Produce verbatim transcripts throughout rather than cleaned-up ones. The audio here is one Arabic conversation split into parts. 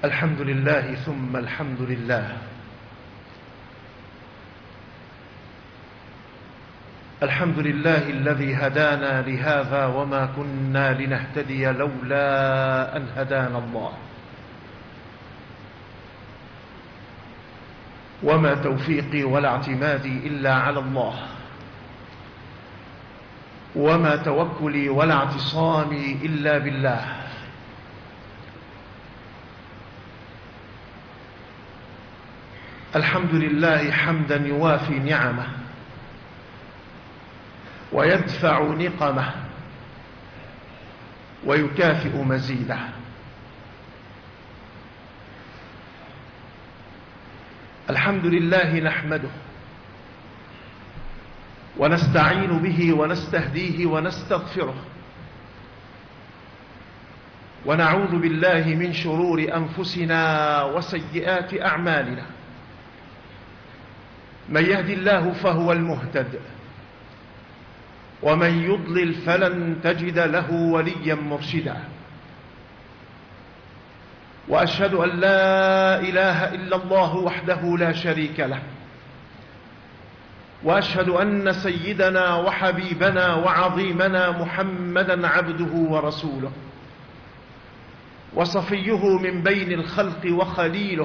الحمد لله ثم الحمد لله. الحمد لله الذي هدانا لهذا وما كنا لنهتدي لولا أن هدانا الله، وما توفيقي ولا اعتمادي إلا على الله، وما توكلي ولا اعتصامي إلا بالله. الحمد لله حمدا يوافي نعمه ويدفع نقمه ويكافئ مزيده. الحمد لله نحمده ونستعين به ونستهديه ونستغفره، ونعوذ بالله من شرور أنفسنا وسيئات أعمالنا. من يهد الله فهو المهتد، ومن يضلل فلن تجد له وليا مرشدا. وأشهد أن لا إله إلا الله وحده لا شريك له، وأشهد أن سيدنا وحبيبنا وعظيمنا محمدا عبده ورسوله، وصفيه من بين الخلق وخليله،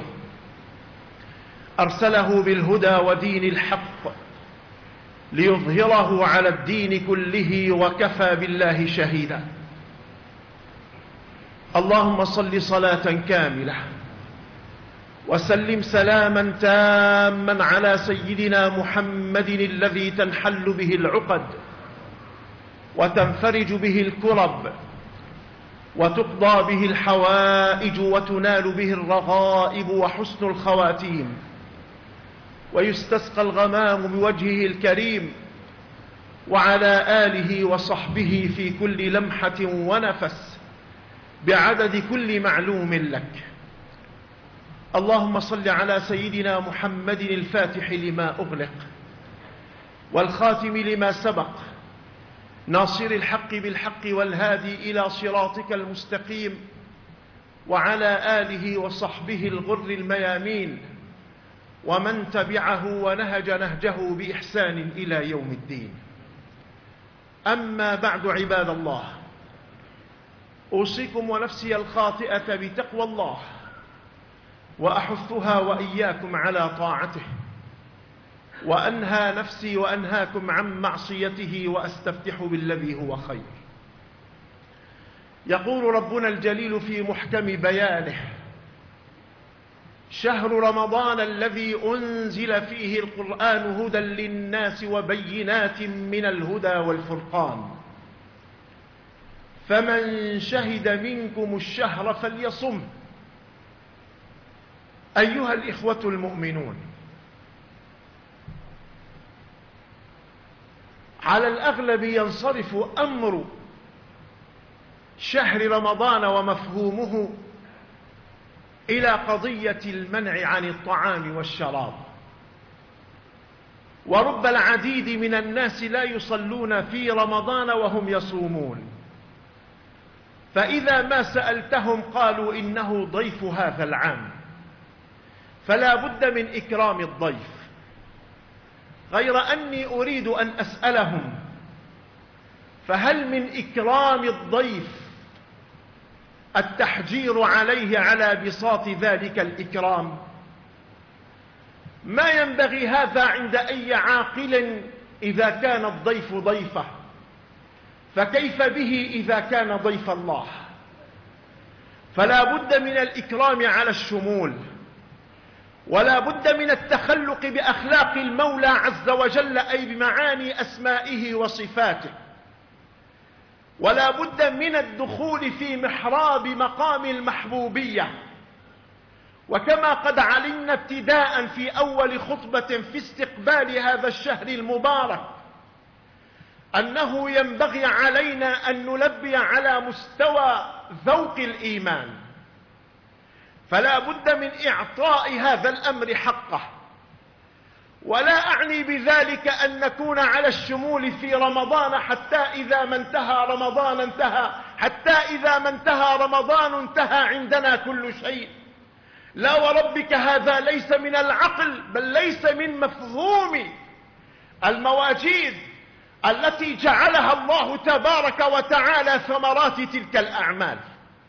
أرسله بالهدى ودين الحق ليظهره على الدين كله، وكفى بالله شهيدا. اللهم صل صلاة كاملة وسلم سلاما تاما على سيدنا محمد الذي تنحل به العقد وتنفرج به الكرب وتقضى به الحوائج وتنال به الرغائب وحسن الخواتيم، ويستسقى الغمام بوجهه الكريم، وعلى آله وصحبه في كل لمحة ونفس بعدد كل معلوم لك. اللهم صل على سيدنا محمد الفاتح لما أغلق والخاتم لما سبق، ناصر الحق بالحق والهادي إلى صراطك المستقيم، وعلى آله وصحبه الغر الميامين، ومن تبعه ونهج نهجه بإحسان إلى يوم الدين. أما بعد، عباد الله، أوصيكم ونفسي الخاطئة بتقوى الله، وأحثها وإياكم على طاعته، وأنهى نفسي وأنهاكم عن معصيته، وأستفتح بالذي هو خير. يقول ربنا الجليل في محكم بيانه: شهر رمضان الذي أنزل فيه القرآن هدى للناس وبينات من الهدى والفرقان، فمن شهد منكم الشهر فليصم. أيها الإخوة المؤمنون، على الأغلب ينصرف أمر شهر رمضان ومفهومه إلى قضية المنع عن الطعام والشراب، ورب العديد من الناس لا يصلون في رمضان وهم يصومون، فإذا ما سألتهم قالوا إنه ضيف هذا العام، فلا بد من إكرام الضيف. غير أني أريد أن أسألهم: فهل من إكرام الضيف التحجير عليه على بساط ذلك الإكرام؟ ما ينبغي هذا عند أي عاقل إذا كان الضيف ضيفه، فكيف به إذا كان ضيف الله؟ فلا بد من الإكرام على الشمول، ولا بد من التخلق بأخلاق المولى عز وجل، أي بمعاني أسمائه وصفاته، ولا بد من الدخول في محراب مقام المحبوبية. وكما قد علمنا ابتداء في أول خطبة في استقبال هذا الشهر المبارك أنه ينبغي علينا أن نلبي على مستوى ذوق الإيمان، فلا بد من إعطاء هذا الأمر حقه. ولا أعني بذلك أن نكون على الشمول في رمضان حتى إذا ما انتهى رمضان انتهى، حتى إذا ما انتهى رمضان انتهى عندنا كل شيء. لا وربك هذا ليس من العقل، بل ليس من مفهوم المواجيد التي جعلها الله تبارك وتعالى ثمرات تلك الأعمال.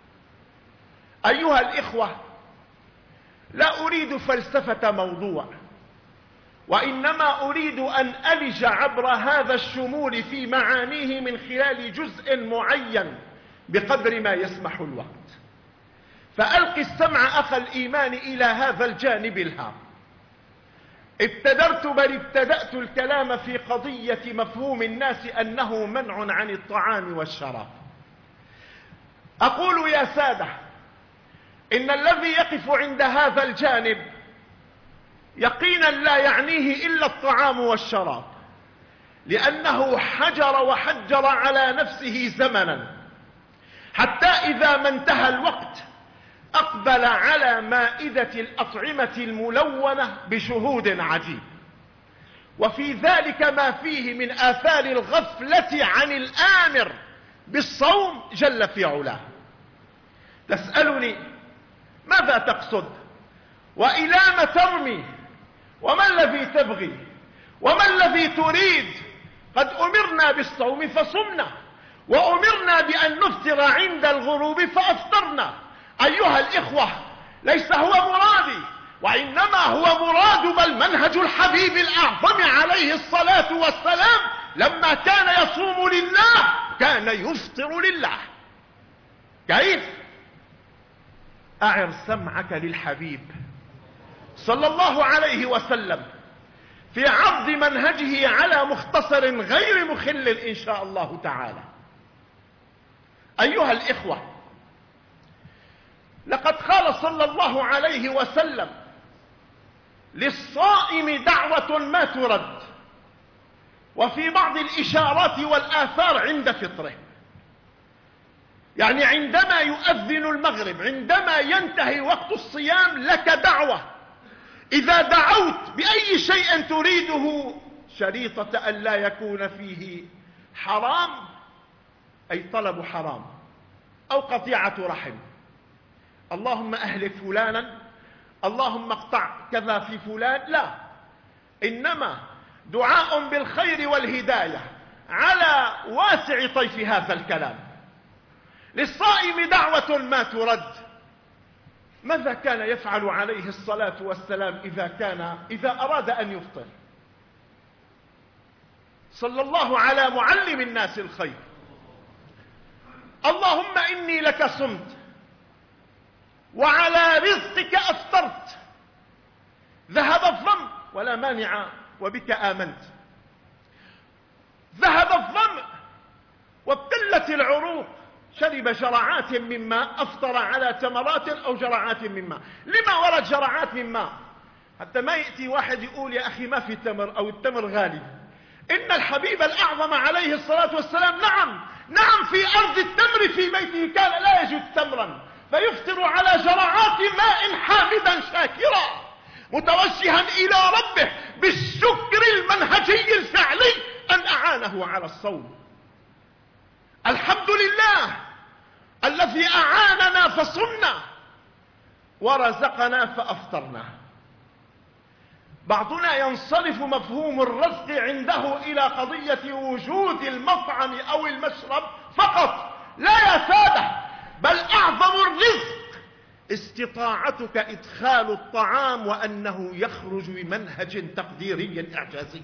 أيها الإخوة، لا أريد فلسفة موضوع، وإنما أريد أن ألج عبر هذا الشمول في معانيه من خلال جزء معين بقدر ما يسمح الوقت. فألق السمع أخ الإيمان إلى هذا الجانب الهام. ابتدرت بل ابتدأت الكلام في قضية مفهوم الناس أنه منع عن الطعام والشراب. أقول يا سادة، إن الذي يقف عند هذا الجانب يقينا لا يعنيه إلا الطعام والشراب، لأنه حجر وحجر على نفسه زمنا، حتى إذا ما انتهى الوقت أقبل على مائدة الأطعمة الملونة بشهود عجيب، وفي ذلك ما فيه من آثار الغفلة عن الآمر بالصوم جل في علاه. تسألني ماذا تقصد؟ وإلى ما ترمي؟ وما الذي تبغي؟ وما الذي تريد؟ قد أمرنا بالصوم فصمنا، وأمرنا بأن نفطر عند الغروب فأفطرنا. أيها الإخوة، ليس هو مرادي، وإنما هو مراد بل منهج الحبيب الأعظم عليه الصلاة والسلام. لما كان يصوم لله كان يفطر لله. كيف؟ أعر سمعك للحبيب صلى الله عليه وسلم في عرض منهجه على مختصر غير مخل إن شاء الله تعالى. أيها الإخوة، لقد قال صلى الله عليه وسلم: للصائم دعوة ما ترد. وفي بعض الإشارات والآثار عند فطره، يعني عندما يؤذن المغرب، عندما ينتهي وقت الصيام لك دعوة. إذا دعوت بأي شيء تريده شريطة أن لا يكون فيه حرام، أي طلب حرام أو قطيعة رحم. اللهم أهلك فلانا، اللهم اقطع كذا في فلان، لا، إنما دعاء بالخير والهداية على واسع طيف هذا الكلام. للصائم دعوة ما ترد. ماذا كان يفعل عليه الصلاة والسلام إذا كان إذا أراد أن يفطر؟ صلى الله على معلم الناس الخير: اللهم إني لك صمت وعلى رزقك أفطرت، ذهب الظمأ ولا مانع وبك آمنت، ذهب الظمأ وابتلت العروق، شرب جرعات من ماء، أفطر على تمرات أو جرعات من ماء. لما ورد جرعات من ماء؟ حتى ما يأتي واحد يقول يا أخي ما في تمر أو التمر غالي. إن الحبيب الأعظم عليه الصلاة والسلام نعم نعم في أرض التمر في بيته كان لا يجد تمرا، فيفطر على جرعات ماء حامدا شاكرا متوجها إلى ربه بالشكر المنهجي الفعلي أن أعانه على الصوم. الحمد لله الذي أعاننا فصمنا ورزقنا فأفطرنا. بعضنا ينصرف مفهوم الرزق عنده إلى قضية وجود المطعم أو المشرب فقط. لا يا سادة، بل أعظم الرزق استطاعتك إدخال الطعام وأنه يخرج بمنهج تقديري إعجازي.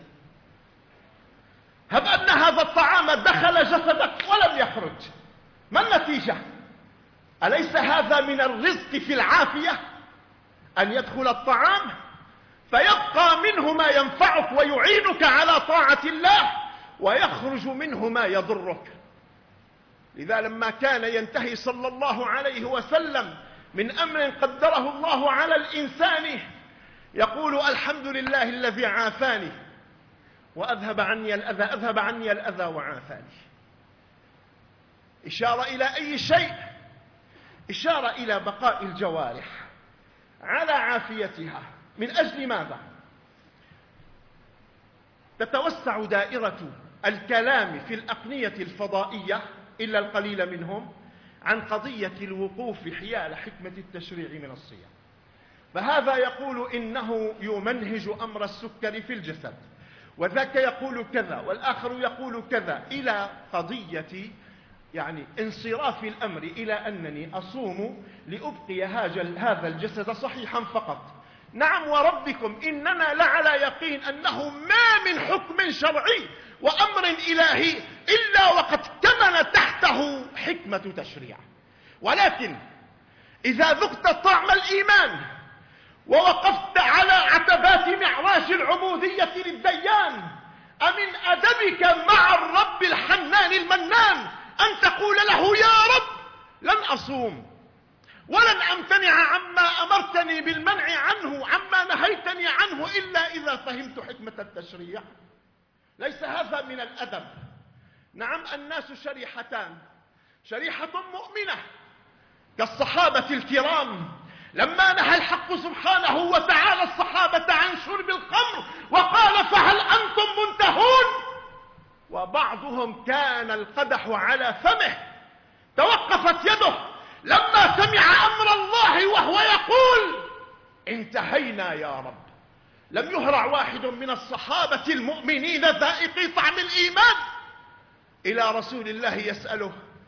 هب أن هذا الطعام دخل جسدك ولم يخرج، ما النتيجة؟ أليس هذا من الرزق في العافية؟ أن يدخل الطعام فيبقى منه ما ينفعك ويعينك على طاعة الله، ويخرج منه ما يضرك. لذا لما كان ينتهي صلى الله عليه وسلم من أمر قدره الله على الإنسان يقول: الحمد لله الذي عافاني وأذهب عني الأذى أذهب عني الأذى وعافاني. إشارة إلى أي شيء؟ إشارة إلى بقاء الجوارح على عافيتها. من أجل ماذا؟ تتوسع دائرة الكلام في الأقنية الفضائية إلا القليل منهم عن قضية الوقوف حيال حكمة التشريع من الصيام. فهذا يقول إنه يمنهج أمر السكر في الجسد، وذاك يقول كذا، والآخر يقول كذا، إلى قضية يعني انصراف الأمر إلى أنني أصوم لأبقي هذا الجسد صحيحا فقط. نعم وربكم إننا لعلى يقين أنه ما من حكم شرعي وأمر إلهي إلا وقد كمن تحته حكمة تشريع، ولكن إذا ذقت طعم الإيمان ووقفت على عتبات معراج العبودية للديان، أمن أدبك مع الرب الحنان المنان أن تقول له يا رب لن أصوم ولن أمتنع عما أمرتني بالمنع عنه، عما نهيتني عنه، إلا إذا فهمت حكمة التشريع. ليس هذا من الأدب. نعم الناس شريحتان، شريحة مؤمنة كالصحابة الكرام لما نهى الحق سبحانه وتعالى الصحابة عن شرب الخمر وقال فهل أنتم منتهون، وبعضهم كان القدح على فمه توقفت يده لما سمع أمر الله وهو يقول انتهينا يا رب. لم يهرع واحد من الصحابة المؤمنين ذائقي طعم الإيمان إلى رسول الله يسأله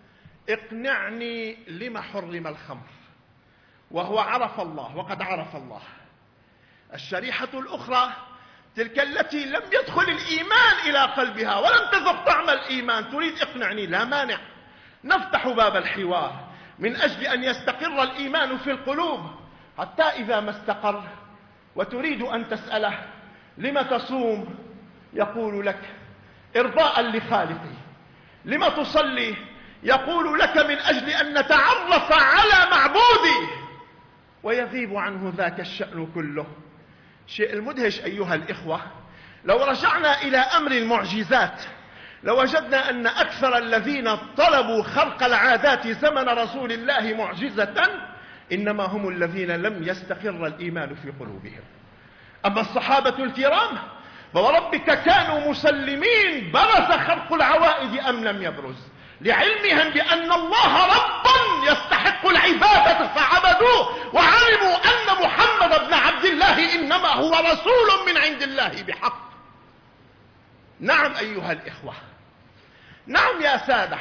اقنعني لما حرم الخمر، وهو عرف الله وقد عرف الله. الشريحة الأخرى تلك التي لم يدخل الإيمان إلى قلبها ولم تذق طعم الإيمان تريد اقنعني، لا مانع، نفتح باب الحوار من أجل أن يستقر الإيمان في القلوب، حتى إذا ما استقر وتريد أن تسأله لما تصوم يقول لك إرضاء لخالقي. لما تصلي يقول لك من أجل أن نتعرف على معبودي، ويغيب عنه ذاك الشأن كله. شيء المدهش أيها الإخوة، لو رجعنا إلى أمر المعجزات لوجدنا أن أكثر الذين طلبوا خرق العادات زمن رسول الله معجزة إنما هم الذين لم يستقر الإيمان في قلوبهم. أما الصحابة الكرام فوربك كانوا مسلمين برز خرق العوائد أم لم يبرز، لعلمهم بأن الله رب يستحق العبادة فعبدوه، وعلموا أن محمد بن عبد الله إنما هو رسول من عند الله بحق. نعم أيها الإخوة، نعم يا سادة،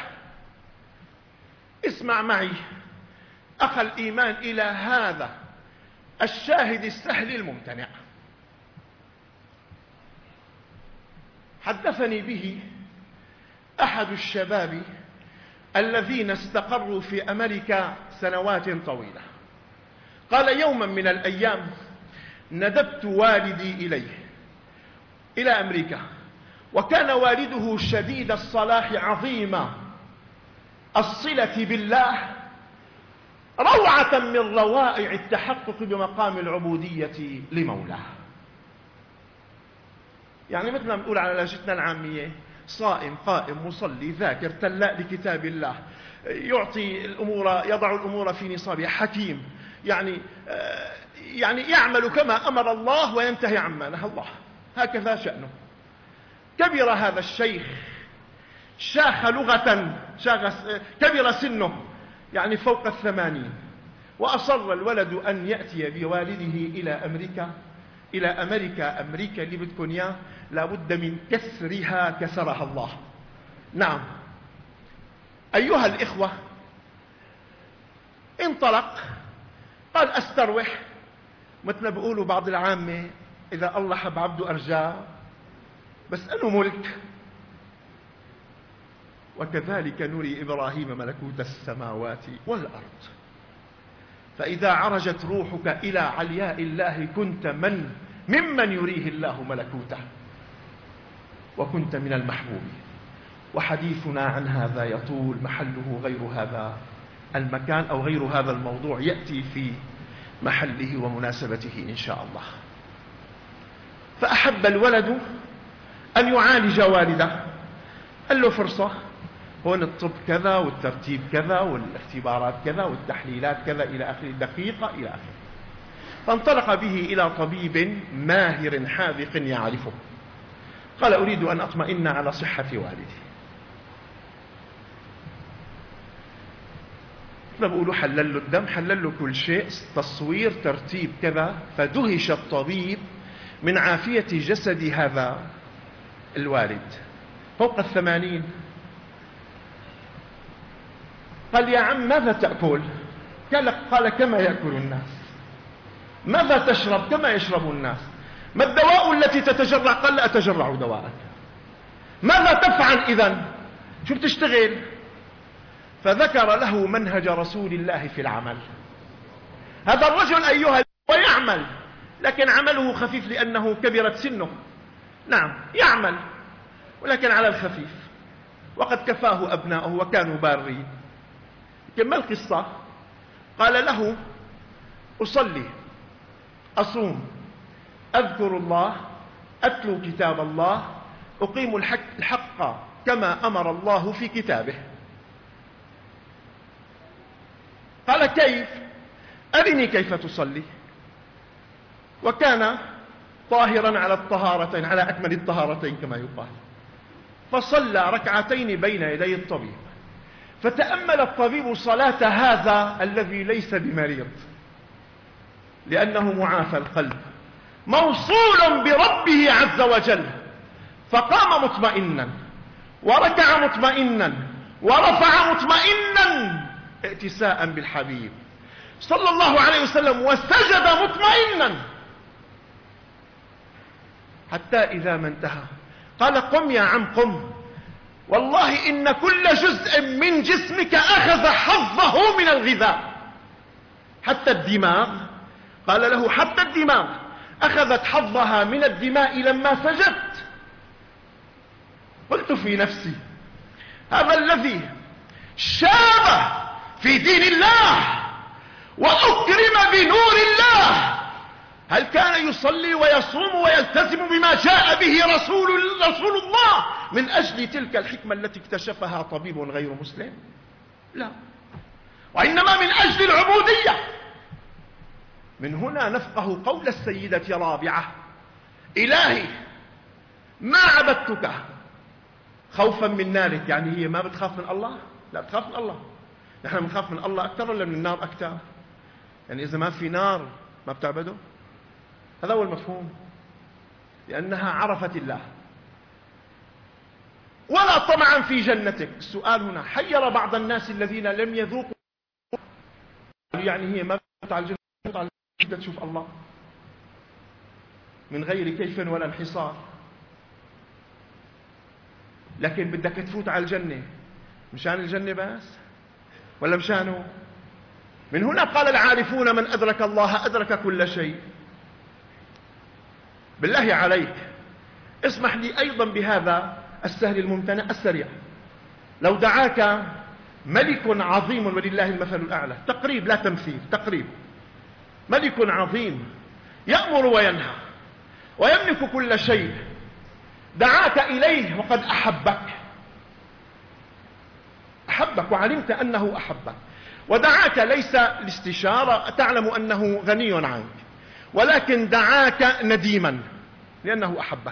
اسمع معي أخ الإيمان إلى هذا الشاهد السهل الممتنع. حدثني به أحد الشباب الذين استقروا في أمريكا سنوات طويلة. قال يوما من الأيام ندبت والدي إليه إلى أمريكا، وكان والده شديد الصلاح عظيم الصلة بالله، روعة من روائع التحقق بمقام العبودية لمولاه. يعني مثل ما نقول على لهجتنا العامية صائم قائم مصلي ذاكر تلاء لكتاب الله، يعطي الأمور يضع الأمور في نصابها، حكيم، يعني يعني يعمل كما أمر الله وينتهي عما نهى الله، هكذا شأنه. كبر هذا الشيخ، شاخ لغة، شاخ كبر سنه يعني فوق الثمانين، وأصر الولد أن يأتي بوالده إلى أمريكا إلى أمريكا أمريكا اللي بدكن إياه لابد من كسرها كسرها الله. نعم أيها الإخوة، انطلق، قال أستروح، مثل ما بيقولوا بعض العامة إذا الله حب عبده أرجاه، بس أنه ملك. وكذلك نري إبراهيم ملكوت السماوات والأرض، فإذا عرجت روحك إلى علياء الله كنت من ممن يريه الله ملكوته، وكنت من المحبوب. وحديثنا عن هذا يطول، محله غير هذا المكان أو غير هذا الموضوع، يأتي في محله ومناسبته إن شاء الله. فأحب الولد أن يعالج والده، قال له فرصة، هون الطب كذا والترتيب كذا والاختبارات كذا والتحليلات كذا إلى آخر، دقيقة إلى آخر. فانطلق به إلى طبيب ماهر حاذق يعرفه، قال أريد أن أطمئن على صحة والدي. ما بقولوا حلل له الدم، حلل له كل شيء، تصوير، ترتيب، كذا. فدهش الطبيب من عافية جسد هذا الوالد فوق الثمانين. قال يا عم ماذا تأكل؟ قال كما يأكل الناس. ماذا تشرب؟ كما يشرب الناس. ما الدواء التي تتجرع؟ قال لا أتجرع دواءك. ماذا تفعل إذن؟ شو بتشتغل؟ فذكر له منهج رسول الله في العمل. هذا الرجل أيها ويعمل، لكن عمله خفيف لأنه كبرت سنه. نعم يعمل ولكن على الخفيف، وقد كفاه أبناؤه وكانوا بارين. كما القصة، قال له أصلي، أصوم، أذكر الله، أتلو كتاب الله، أقيم الحق كما أمر الله في كتابه. قال كيف؟ أرني كيف تصلي. وكان طاهرا على الطهارتين، على أكمل الطهارتين كما يقال. فصلى ركعتين بين يدي الطبيب، فتأمل الطبيب صلاة هذا الذي ليس بمريض، لأنه معافى القلب موصول بربه عز وجل. فقام مطمئنا، وركع مطمئنا، ورفع مطمئنا ائتساء بالحبيب صلى الله عليه وسلم، وسجد مطمئنا، حتى إذا ما انتهى قال قم يا عم قم، والله إن كل جزء من جسمك أخذ حظه من الغذاء، حتى الدماغ. قال له حتى الدماغ أخذت حظها من الدماء لما سجدت. قلت في نفسي هذا الذي شاب في دين الله وأكرم بنور الله، هل كان يصلي ويصوم ويلتزم بما جاء به رسول, رسول الله من أجل تلك الحكمة التي اكتشفها طبيب غير مسلم؟ لا، وإنما من أجل العبودية. من هنا نفقه قول السيدة رابعة: إلهي ما عبدتك خوفا من نارك. يعني هي ما بتخاف من الله؟ لا، بتخاف من الله. نحن بنخاف من الله أكثر ولا من النار أكثر؟ يعني إذا ما في نار ما بتعبده؟ هذا هو المفهوم، لأنها عرفت الله. ولا طمعا في جنتك. السؤال هنا حير بعض الناس الذين لم يذوقوا، يعني هي ما بتفوت على الجنة، بتفوت على الجنة تشوف الله من غير كيف ولا انحصار، لكن بدك تفوت على الجنة مشان الجنة بس ولا مشانه؟ من هنا قال العارفون من أدرك الله أدرك كل شيء. بالله عليك اسمح لي أيضا بهذا السهل الممتنع السريع. لو دعاك ملك عظيم ولله المثل الأعلى، تقريب لا تمثيل، تقريب، ملك عظيم يأمر وينهى ويملك كل شيء، دعاك إليه وقد أحبك، أحبك وعلمت أنه أحبك، ودعاك ليس لاستشارة، تعلم أنه غني عنك، ولكن دعاك نديما لأنه أحبك،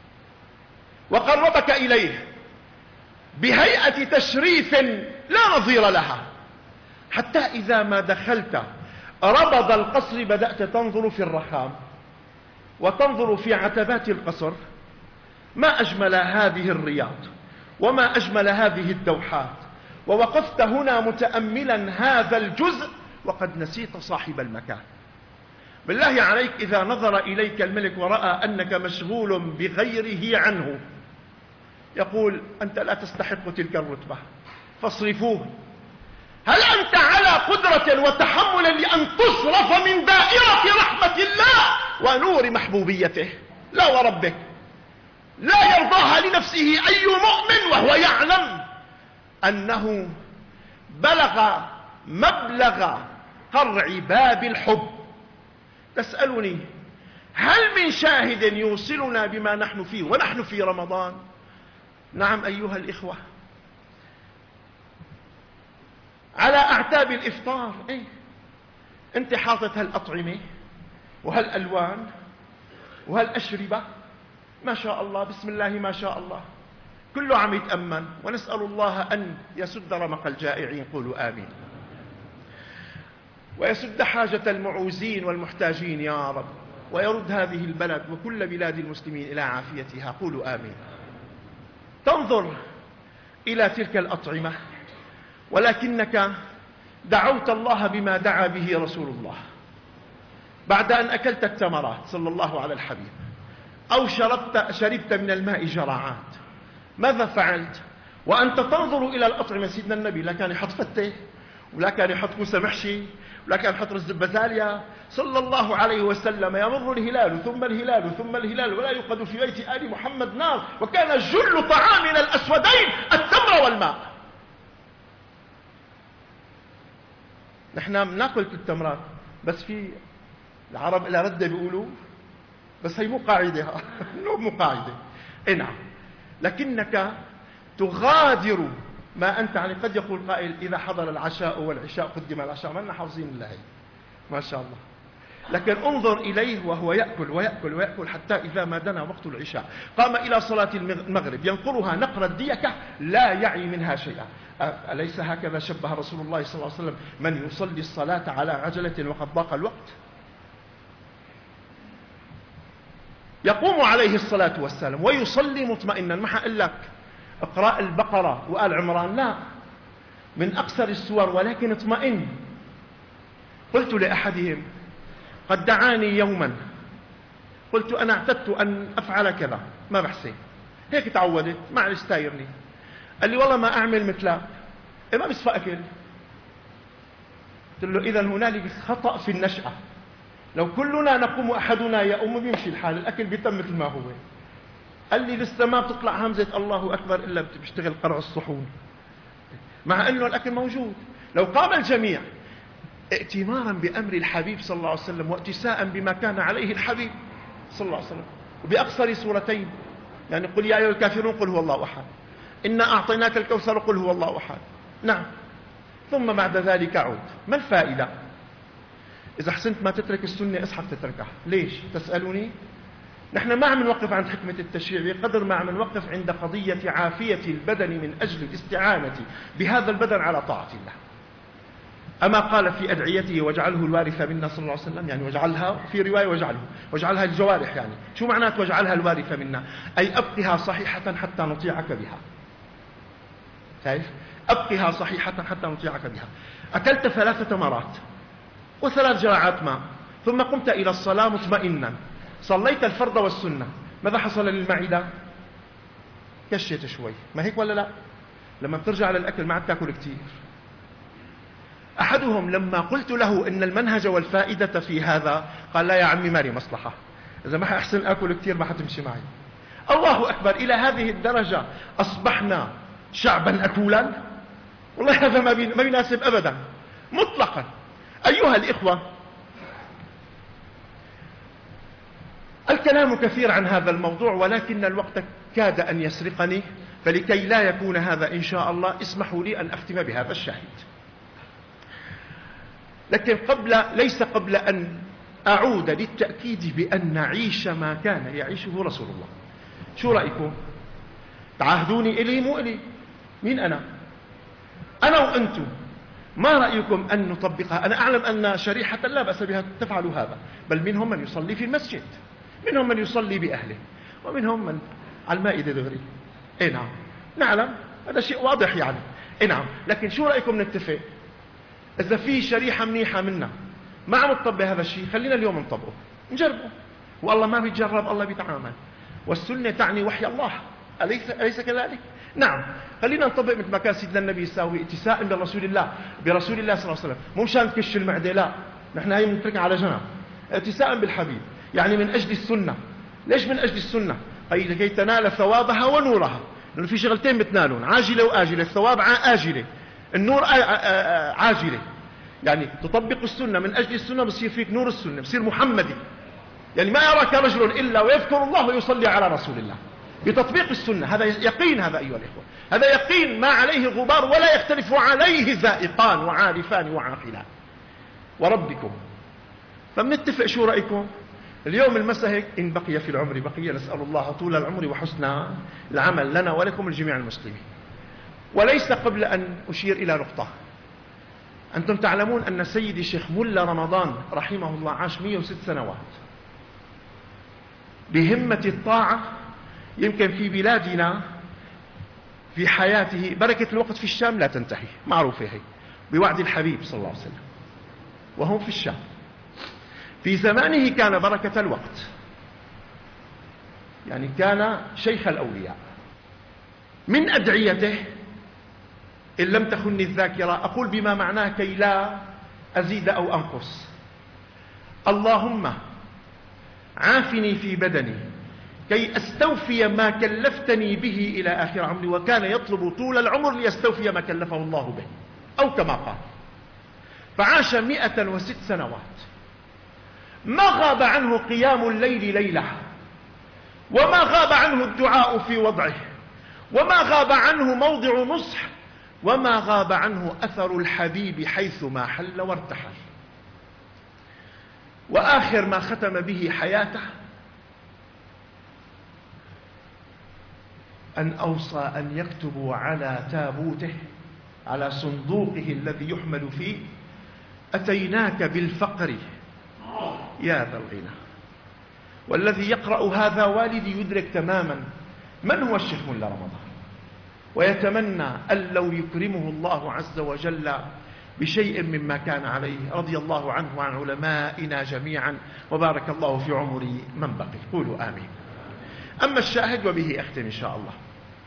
وقربك إليه بهيئة تشريف لا نظير لها، حتى إذا ما دخلت ربض القصر بدأت تنظر في الرخام وتنظر في عتبات القصر. ما أجمل هذه الرياض وما أجمل هذه الدوحات، ووقفت هنا متأملا هذا الجزء وقد نسيت صاحب المكان. بالله عليك إذا نظر إليك الملك ورأى أنك مشغول بغيره عنه، يقول أنت لا تستحق تلك الرتبة فاصرفوه. هل أنت على قدرة وتحمل لأن تصرف من دائرة رحمة الله ونور محبوبيته؟ لا وربك، لا يرضاها لنفسه أي مؤمن وهو يعلم أنه بلغ مبلغ قرع باب الحب. تسألني هل من شاهد يوصلنا بما نحن فيه ونحن في رمضان؟ نعم أيها الإخوة، على أعتاب الإفطار إيه؟ أنت حاطت هالأطعمة وهالألوان وهالأشربة، ما شاء الله بسم الله ما شاء الله، كله عم يتأمن، ونسأل الله أن يسد رمق الجائعين. قولوا آمين. ويسد حاجة المعوزين والمحتاجين يا رب، ويرد هذه البلد وكل بلاد المسلمين إلى عافيتها. قولوا آمين. تنظر إلى تلك الأطعمة ولكنك دعوت الله بما دعا به رسول الله بعد أن أكلت التمرات صلى الله على الحبيب، أو شربت, شربت من الماء جرعات. ماذا فعلت وأنت تنظر إلى الأطعمة؟ سيدنا النبي لا كان يحط فتة، ولا كان يحط كوسة محشي، ولا كان يحط رز بزاليا صلى الله عليه وسلم. يمر الهلال ثم الهلال ثم الهلال ولا يوقد في بيت آل محمد نار، وكان جل طعامنا الأسودين التمر والماء. نحن بناكل التمرات، بس في العرب إلى ردة بيقولوا، بس هي مو قاعدة مو قاعدة. إيه نعم، لكنك تغادر ما أنت عليه. قد يقول قائل إذا حضر العشاء والعشاء قدم العشاء، ما لنا حافظين الله ما شاء الله. لكن انظر إليه وهو يأكل ويأكل ويأكل حتى إذا ما دنا وقت العشاء قام إلى صلاة المغرب ينقرها نقر الديكة لا يعي منها شيئا. أليس هكذا شبه رسول الله صلى الله عليه وسلم من يصلي الصلاة على عجلة وقد ضاق الوقت؟ يقوم عليه الصلاة والسلام ويصلي مطمئنا. ما حقول لك اقرأ البقرة وآل عمران، لا، من أقصر السور، ولكن اطمئن. قلت لأحدهم قد دعاني يوما، قلت أنا اعتدت أن أفعل كذا، ما بحسن، هيك تعودت، معلش تايرني. قال لي والله ما أعمل مثله، إيه ما بصفى أكل. قلت له إذا هنالك خطأ في النشأة، لو كلنا نقوم أحدنا يأم بيمشي الحال، الأكل بيتم مثل ما هو. قال لي لسه ما بتطلع همزة الله أكبر إلا بتشتغل قرع الصحون، مع أنه الأكل موجود. لو قام الجميع ائتمارا بأمر الحبيب صلى الله عليه وسلم واتساء بما كان عليه الحبيب صلى الله عليه وسلم، وبأقصر سورتين، يعني قل يا أيها الكافرون قل هو الله أحد، إنا أعطيناك الكوثر قل هو الله أحد. نعم، ثم بعد ذلك عود. ما الفائدة؟ إذا حسنت ما تترك السنة اصحف تتركها. ليش تسألوني؟ نحن ما عم نوقف عند حكمة التشريع بقدر ما عم نوقف عند قضية عافية البدن من أجل الاستعانة بهذا البدن على طاعة الله. أما قال في أدعيته واجعله الوارث منا صلى الله عليه وسلم، يعني واجعلها، في رواية واجعله واجعلها الجوارح، يعني شو معنات واجعلها الوارث منا؟ أي أبقها صحيحة حتى نطيعك بها. شايف؟ أبقها صحيحة حتى نطيعك بها. أكلت ثلاث تمرات وثلاث جرعات ماء ثم قمت إلى الصلاة مطمئنا، صليت الفرض والسنة، ماذا حصل للمعدة؟ كشت شوي، ما هيك ولا لا؟ لما بترجع للأكل ما عاد تاكل كتير. أحدهم لما قلت له إن المنهج والفائدة في هذا قال لا يا عمي ماري مصلحة، إذا ما أحسن أكل كتير ما حتمشي معي. الله أكبر، إلى هذه الدرجة أصبحنا شعبا أكولا. والله هذا ما بيناسب أبدا مطلقا. أيها الإخوة، الكلام كثير عن هذا الموضوع ولكن الوقت كاد أن يسرقني، فلكي لا يكون هذا إن شاء الله اسمحوا لي أن أختم بهذا الشاهد. لكن قبل ليس قبل أن أعود للتأكيد بأن نعيش ما كان يعيشه رسول الله. شو رأيكم؟ تعاهدوني إلي مو إلي، مين أنا؟ أنا وأنتم، ما رأيكم أن نطبقها؟ أنا أعلم أن شريحة لا بأس بها تفعل هذا، بل منهم من يصلي في المسجد، منهم من يصلي بأهله، ومنهم من على المائدة دغري. إيه نعم، نعلم هذا شيء واضح يعني. إيه نعم، لكن شو رأيكم نتفق؟ إذا في شريحة منيحة منا ما عم تطبق هذا الشيء، خلينا اليوم نطبقه نجربه، والله ما بيتجرب الله بيتعامل، والسنة تعني وحي الله، أليس, أليس كذلك؟ نعم، خلينا نطبق مثل ما كان سيدنا النبي يساوي، اتساء برسول الله برسول الله صلى الله عليه وسلم، مو مشان تكش المعدة، لا، نحن هي بنتركها على جنب، اتساء بالحبيب، يعني من أجل السنة. ليش من أجل السنة؟ أي لكي تنال ثوابها ونورها، لأنه في شغلتين بتنالون، عاجلة وآجلة. الثواب آجلة، النور عاجلة، يعني تطبق السنة من أجل السنة بصير فيك نور السنة، بصير محمدي، يعني ما يراك رجل إلا ويذكر الله ويصلي على رسول الله بتطبيق السنة. هذا يقين، هذا أيها الإخوة، هذا يقين ما عليه غبار ولا يختلف عليه زائقان وعارفان وعاقلان وربكم. فبنتفق، شو رأيكم؟ اليوم المساء هيك إن بقي في العمر بقية، نسأل الله طول العمر وحسن العمل لنا ولكم الجميع المسلمين. وليس قبل أن أشير إلى نقطة، أنتم تعلمون أن سيدي الشيخ ملا رمضان رحمه الله عاش مئة وست سنوات بهمة الطاعة. يمكن في بلادنا في حياته بركة الوقت في الشام لا تنتهي، معروفة هي بوعد الحبيب صلى الله عليه وسلم، وهم في الشام. في زمانه كان بركة الوقت، يعني كان شيخ الأولياء. من أدعيته إن لم تخني الذاكرة أقول بما معناه كي لا أزيد أو أنقص: اللهم عافني في بدني كي أستوفي ما كلفتني به إلى آخر عمري. وكان يطلب طول العمر ليستوفي ما كلفه الله به، أو كما قال. فعاش مئة وست سنوات، ما غاب عنه قيام الليل ليلة، وما غاب عنه الدعاء في وضعه، وما غاب عنه موضع نصح، وما غاب عنه أثر الحبيب حيث ما حل وارتحل. وآخر ما ختم به حياته أن أوصى أن يكتبوا على تابوته، على صندوقه الذي يحمل فيه: أتيناك بالفقر يا ذا الغنى. والذي يقرأ هذا والدي يدرك تماما من هو الشيخ ملا رمضان، ويتمنى أن لو يكرمه الله عز وجل بشيء مما كان عليه. رضي الله عنه وعن علمائنا جميعا، وبارك الله في عمري من بقي. قولوا آمين. أما الشاهد وبه أختم إن شاء الله.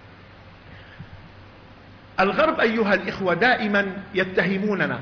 الغرب أيها الإخوة دائما يتهموننا،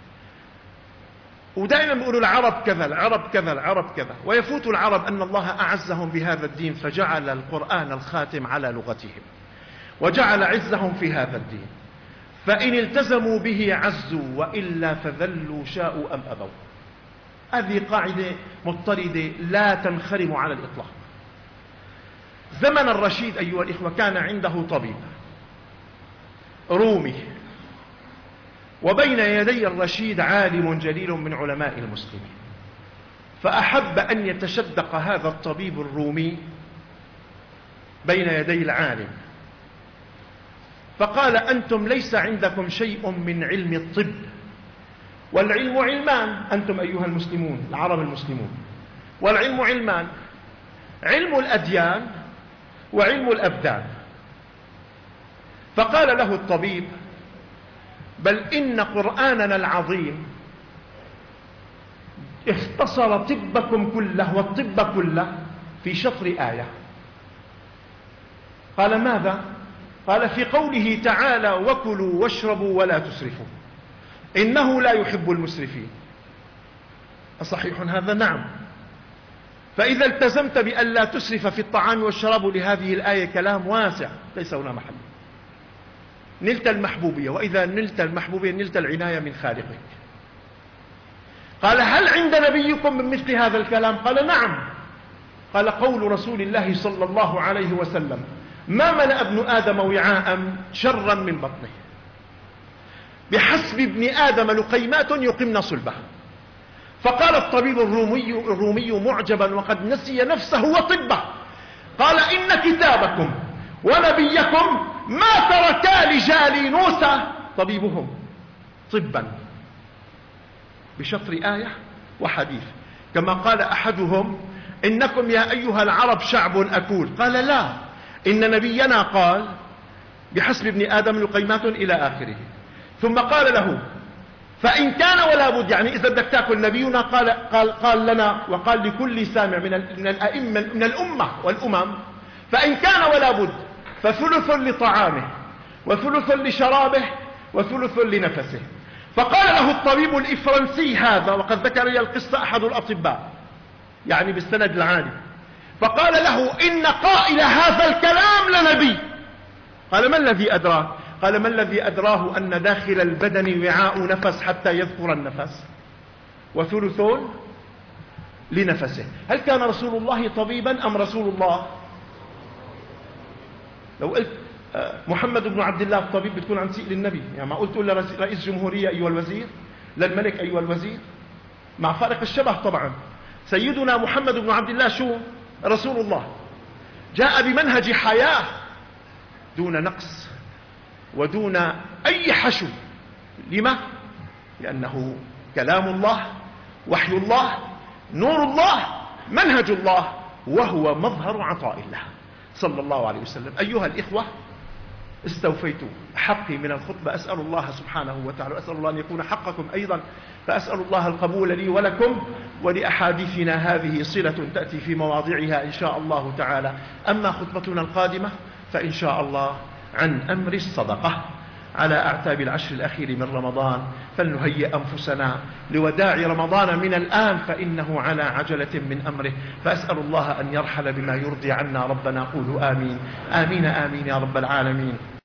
ودائما بيقولوا العرب كذا العرب كذا العرب كذا، ويفوت العرب أن الله أعزهم بهذا الدين فجعل القرآن الخاتم على لغتهم، وجعل عزهم في هذا الدين. فإن التزموا به عزوا، وإلا فذلوا شاءوا أم أبوا. هذه قاعدة مضطردة لا تنخرم على الإطلاق. زمن الرشيد أيها الإخوة كان عنده طبيب رومي، وبين يدي الرشيد عالم جليل من علماء المسلمين، فأحب أن يتشدق هذا الطبيب الرومي بين يدي العالم، فقال: أنتم ليس عندكم شيء من علم الطب، والعلم علمان، أنتم أيها المسلمون العرب المسلمون، والعلم علمان: علم الأديان وعلم الأبدان. فقال له الطبيب: بل إن قرآننا العظيم اختصر طبكم كله والطب كله في شطر آية. قال: ماذا؟ قال: في قوله تعالى: وكلوا واشربوا ولا تسرفوا إنه لا يحب المسرفين. أصحيح هذا؟ نعم. فإذا التزمت بأن لا تسرف في الطعام والشراب لهذه الآية كلام واسع ليس هنا محل. نلت المحبوبية، وإذا نلت المحبوبية نلت العناية من خالقك. قال: هل عند نبيكم من مثل هذا الكلام؟ قال: نعم. قال: قول رسول الله صلى الله عليه وسلم: ما ملأ ابن آدم وعاء شرا من بطنه، بحسب ابن آدم لقيمات يقمن صلبه. فقال الطبيب الرومي, الرومي معجبا وقد نسي نفسه وطبه: قال: إن كتابكم ونبيكم ما تركا لجالينوس طبيبهم طبا، بشطر آية وحديث. كما قال أحدهم: إنكم يا أيها العرب شعب أكول. قال: لا، إن نبينا قال: بحسب ابن آدم لقيمات إلى آخره. ثم قال له: فإن كان ولا بد، يعني إذا بدك تاكل، نبينا قال, قال, قال لنا وقال لكل سامع من, من الأئمة من الأمة والأمم: فإن كان ولا بد فثلث لطعامه وثلث لشرابه وثلث لنفسه. فقال له الطبيب الإفرنسي هذا، وقد ذكر لي القصة أحد الأطباء يعني بالسند العالي، فقال له: إن قائل هذا الكلام لنبي. قال: ما الذي أدراه؟ قال: ما الذي أدراه أن داخل البدن وعاء نفس حتى يذكر النفس، وثلث لنفسه. هل كان رسول الله طبيبا أم رسول الله؟ لو قلت محمد بن عبد الله الطبيب بتكون عن سئل النبي، يعني ما قلت له رئيس جمهورية أيها الوزير، للملك أيها الوزير، مع فارق الشبه طبعا. سيدنا محمد بن عبد الله شو؟ رسول الله، جاء بمنهج حياة دون نقص ودون أي حشو. لما؟ لأنه كلام الله، وحي الله، نور الله، منهج الله، وهو مظهر عطاء الله صلى الله عليه وسلم. أيها الإخوة، استوفيت حقي من الخطبة. أسأل الله سبحانه وتعالى، أسأل الله أن يكون حقكم أيضا، فأسأل الله القبول لي ولكم ولأحاديثنا هذه صلة تأتي في مواضعها إن شاء الله تعالى. أما خطبتنا القادمة فإن شاء الله عن أمر الصدقة على أعتاب العشر الأخير من رمضان، فلنهيئ أنفسنا لوداع رمضان من الآن، فإنه على عجلة من أمره. فأسأل الله أن يرحل بما يرضي عنا ربنا. قولوا آمين آمين آمين يا رب العالمين.